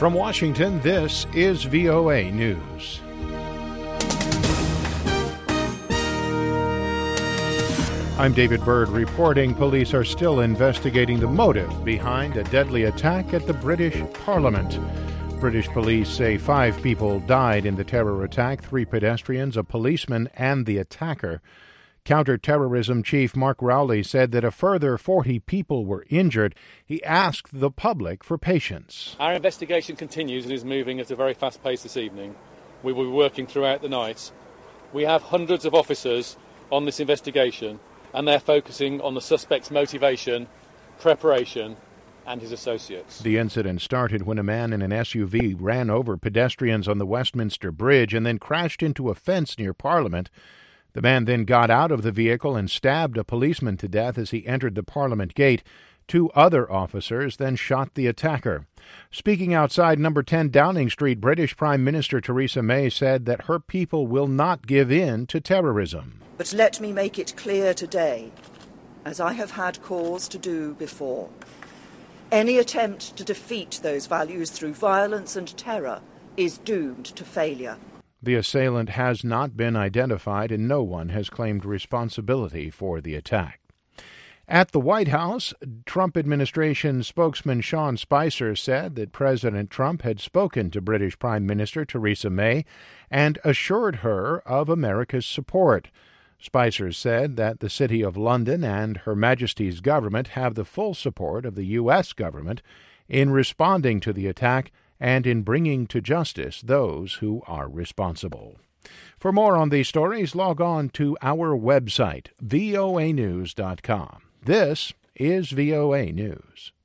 From Washington, this is VOA News. I'm David Byrd reporting police are still investigating the motive behind a deadly attack at the British Parliament. British police say 5 people died in the terror attack, 3 pedestrians, a policeman, and the attacker. Counter-terrorism chief Mark Rowley said that a further 40 people were injured. He asked the public for patience. Our investigation continues and is moving at a very fast pace this evening. We will be working throughout the night. We have hundreds of officers on this investigation, and they're focusing on the suspect's motivation, preparation, and his associates. The incident started when a man in an SUV ran over pedestrians on the Westminster Bridge and then crashed into a fence near Parliament. The man then got out of the vehicle and stabbed a policeman to death as he entered the Parliament gate. 2 other officers then shot the attacker. Speaking outside number 10 Downing Street, British Prime Minister Theresa May said that her people will not give in to terrorism. But let me make it clear today, as I have had cause to do before, any attempt to defeat those values through violence and terror is doomed to failure. The assailant has not been identified and no one has claimed responsibility for the attack. At the White House, Trump administration spokesman Sean Spicer said that President Trump had spoken to British Prime Minister Theresa May and assured her of America's support. Spicer said that the City of London and Her Majesty's government have the full support of the U.S. government in responding to the attack and in bringing to justice those who are responsible. For more on these stories, log on to our website, voanews.com. This is VOA News.